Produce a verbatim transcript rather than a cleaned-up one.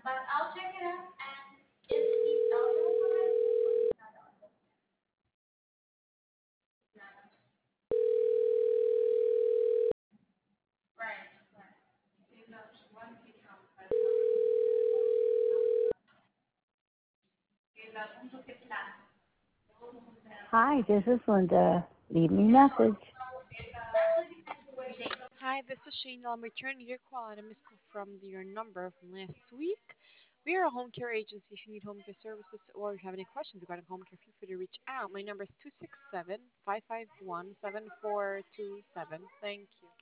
Hi, this is Linda. Leave me a message. Hi, this is Shane. I'm returning your call and a missed call from your number from last week. We are a home care agency. If you need home care services or you have any questions regarding home care, feel free to reach out. My number is two six seven, five five one, seven four two seven. Thank you.